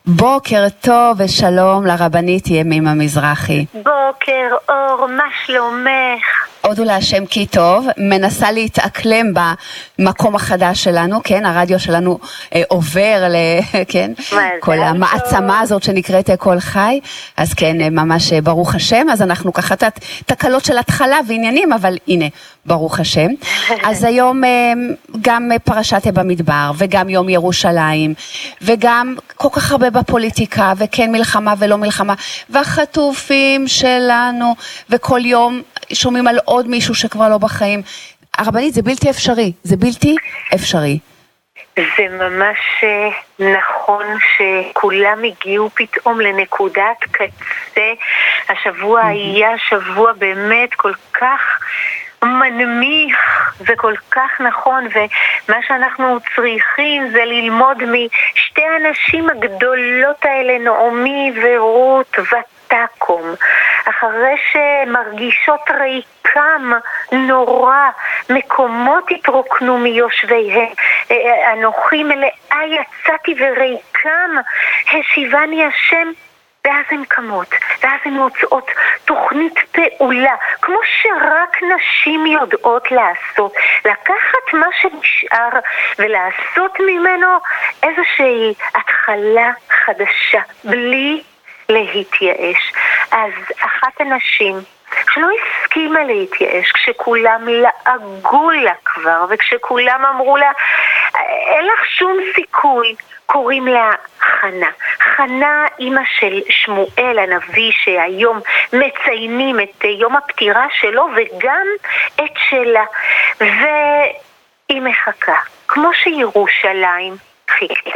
בוקר טוב ושלום לרבנית ימימה מזרחי. בוקר אור, מה שלומך? הודו להשם כי טוב, מנסה להתאקלם במקום החדש שלנו, כן, הרדיו שלנו עובר כן, כל המעצמה הזאת שנקראת קול חי, אז כן, ממש ברוך השם, אז אנחנו ככה תקלות של התחלה ועניינים, אבל הנה, ברוך השם. אז היום גם פרשת במדבר, וגם יום ירושלים, וגם כל כך הרבה בפוליטיקה, וכן מלחמה ולא מלחמה, והחטופים שלנו, וכל יום שומעים על עוד מישהו שכבר לא בחיים. הרבנית, זה בלתי אפשרי, זה בלתי אפשרי. זה ממש נכון שכולם הגיעו פתאום לנקודת קצה. השבוע היה שבוע באמת כל כך מנמיך וכל כך נכון, ומה שאנחנו צריכים זה ללמוד משתי הנשים הגדולות האלה, נעמי ורות ותקום, אחרי שמרגישות ריקם נורא, מקומות התרוקנו מיושביהם, אנוכי מלאה יצאתי וריקם השיבני השם. ואז הן קמות, ואז הן מוצאות תוכנית פעולה, כמו שרק נשים יודעות לעשות, לקחת מה שנשאר ולעשות ממנו איזושהי התחלה חדשה, בלי להתייאש. אז אחת הנשים שלא הסכימה להתייאש, כשכולם לעגו לה כבר, וכשכולם אמרו לה, אין לך שום סיכוי, קוראים לה חנה. חנה, אמא של שמואל הנביא, שהיום מציינים את יום הפטירה שלו וגם את שלה. והיא מחכה, כמו שירושלים חיכתה,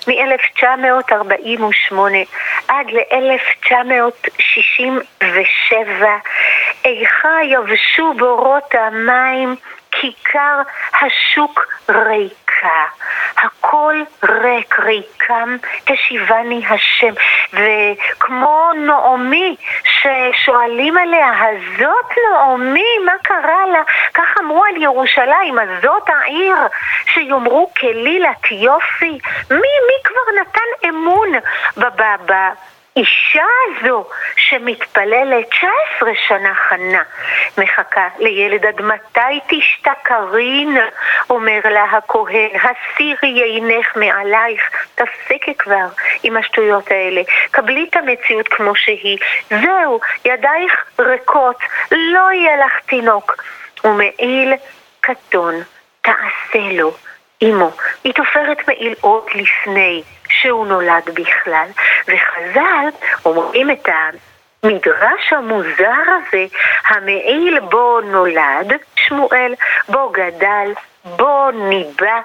מ-1948 עד ל-1967, איכה יבשו בורות המים, כיכר השוק ריקה, הכל ריק, ריקם השיבני השם. וכמו נעמי ששואלים עליה, הזאת נעמי, מה קרה לה? כך אמרו על ירושלים, הזאת העיר שיאמרו כלילת יופי. מי כבר נתן אמון אישה הזו שמתפללת 19 שנה? חנה מחכה לילד, עד מתי תשתכרין? אומר לה הכהן, הסירי עינך מעלייך, תפסיקי כבר עם השטויות האלה, קבלי את המציאות כמו שהיא, זהו, ידייך ריקות, לא יהיה לך תינוק. ומעיל קטון תעשה לו אמו. היא תופרת מעיל עוד לפני שהוא נולד בכלל. וחז"ל אומרים את המדרש המוזר הזה, המעיל בו נולד שמואל, בו גדל, בו ניבא,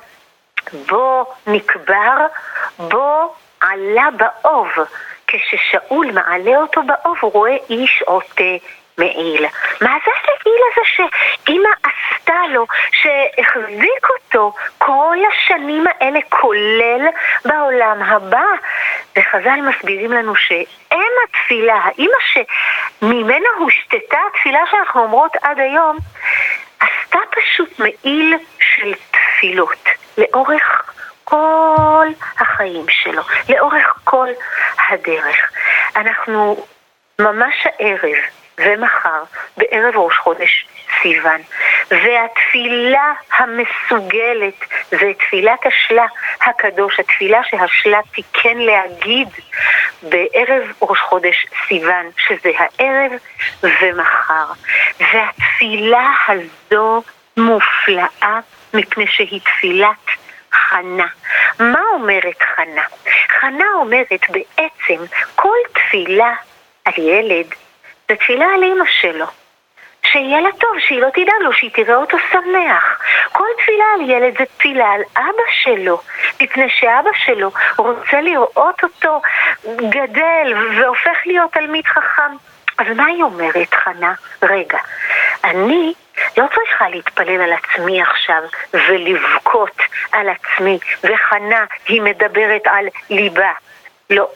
בו נקבר, בו עלה באוב. כששאול מעלה אותו באוב הוא רואה איש עוטה מעיל. מה זה המעיל הזה שאמא עשתה לו, שהחזיק אותו כל השנים האלה, כולל בעולם הבא? וחז"ל מסבירים לנו שאם התפילה, האמא שממנה הושתתה התפילה שאנחנו אומרות עד היום, עשתה פשוט מעיל של תפילות לאורך כל החיים שלו, לאורך כל הדרך. אנחנו ממש הערב ומחר, בערב ראש חודש סיוון, והתפילה המסוגלת זה תפילת השלה הקדוש, התפילה שהשלה תיקן להגיד בערב ראש חודש סיוון, שזה הערב ומחר. והתפילה הזו מופלאה מפני שהיא תפילת חנה. מה אומרת חנה? חנה אומרת בעצם כל תפילה על ילד זה תפילה על אמא שלו, שיהיה לה טוב, שהיא לא תדאג לו, שהיא תראה אותו שמח. כל תפילה על ילד זה תפילה על אבא שלו, מפני שאבא שלו רוצה לראות אותו גדל והופך להיות תלמיד חכם. אז מה היא אומרת חנה? רגע, אני לא צריכה להתפלל על עצמי עכשיו ולבכות על עצמי, וחנה היא מדברת על ליבה. לא,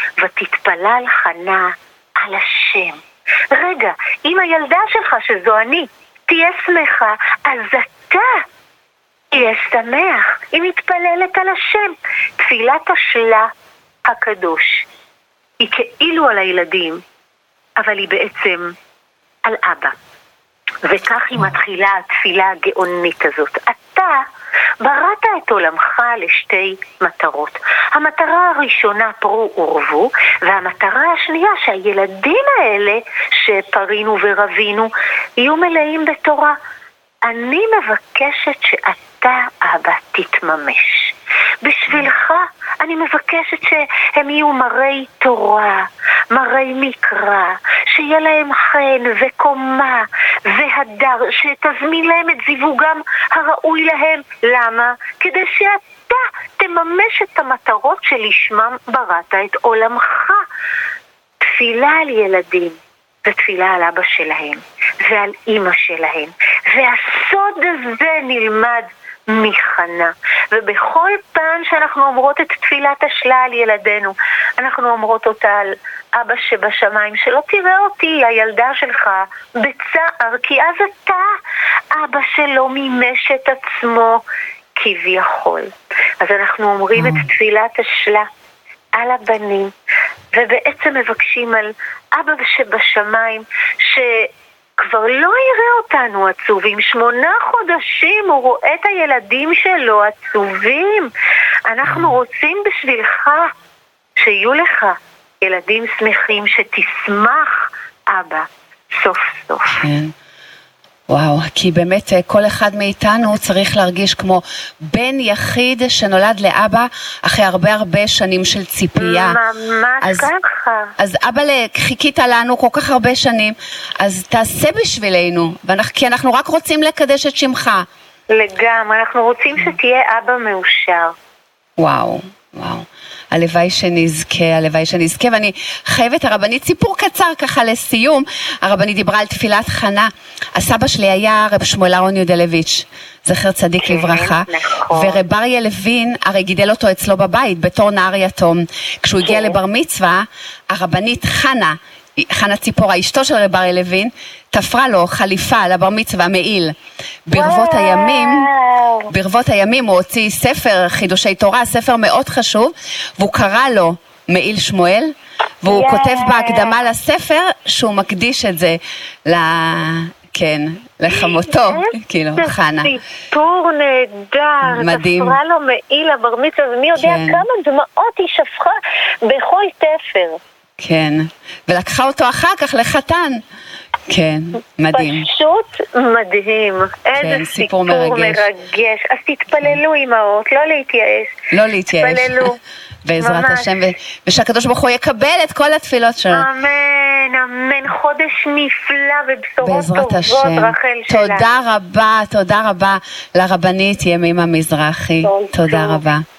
ותתפלל חנה על השם. רגע, אם הילדה שלך שזו אני תהיה שמחה, אז אתה תהיה שמח. היא מתפללת על השם. תפילת השלה הקדוש. היא כאילו על הילדים, אבל היא בעצם על אבא. וכך היא מתחילה התפילה הגאונית הזאת. אתה בראת את עולמך לשתי מטרות. המטרה הראשונה פרו ורבו, והמטרה השנייה שהילדים האלה שפרינו ורבינו יהיו מלאים בתורה. אני מבקשת שאתה אבא תתממש. בשבילך אני מבקשת שהם יהיו מראי תורה, מראי מקרא, שיהיה להם חן וקומה והדר, שתזמין להם את זיווגם הראוי להם. למה? כדי שאתה תממש את המטרות שלשמם בראת את עולמך. תפילה על ילדים ותפילה על אבא שלהם ועל אמא שלהם, והסוד הזה נלמד מחנה. ובכל פעם שאנחנו אומרות את תפילת השלה על ילדינו, אנחנו אומרות אותה על אבא שבשמיים, שלא תראה אותי הילדה שלך בצער, כי אז אתה אבא שלא מימש את עצמו כביכול. אז אנחנו אומרים את תפילת השלה על הבנים, ובעצם מבקשים על אבא שבשמיים שכבר לא יראה אותנו עצובים. 8 חודשים הוא רואה את הילדים שלו עצובים. אנחנו רוצים בשבילך שיהיו לך ילדים שמחים, שתשמח אבא סוף סוף. כן. וואו, כי באמת כל אחד מאיתנו צריך להרגיש כמו בן יחיד שנולד לאבא אחרי הרבה שנים של ציפייה. ממש ככה. אז אבא, חיכית לנו כל כך הרבה שנים, אז תעשה בשבילנו, כי אנחנו רק רוצים לקדש את שמך. לגמרי, אנחנו רוצים שתהיה אבא מאושר. וואו. הלוואי שנזכה, ואני חייבת הרבנית סיפור קצר ככה לסיום. הרבנית דיברה על תפילת חנה. הסבא שלי היה רב שמואל אהרון יודלביץ', זכר צדיק לברכה, ורב אריה לוין הרי גידל אותו אצלו בבית בתור נער יתום. כשהוא הגיע לבר מצווה, הרבנית חנה ציפורה, אשתו של רב אריה לוין, תפרה לו חליפה לבר מצווה מעיל. ברבות הימים הוא הוציא ספר חידושי תורה, ספר מאוד חשוב, והוא קרא לו מעיל שמואל, והוא כותב בהקדמה לספר שהוא מקדיש את זה לחמותו, כאילו, חנה. סיפור נהדר. מדהים. תפרה לו מעיל לבר מצווה, ומי יודע כמה דמעות היא שפכה בכל תפר. כן, ולקחה אותו אחר כך לחתן. כן, מדהים. פשוט מדהים. איזה סיפור מרגש. אז תתפללו אמהות, לא להתייאש. תתפללו. בעזרת השם, ושהקדוש ברוך הוא יקבל את כל התפילות שלו. אמן, חודש נפלא ובשורות טובות, רחל שלה. תודה רבה לרבנית ימימה מזרחי. תודה רבה.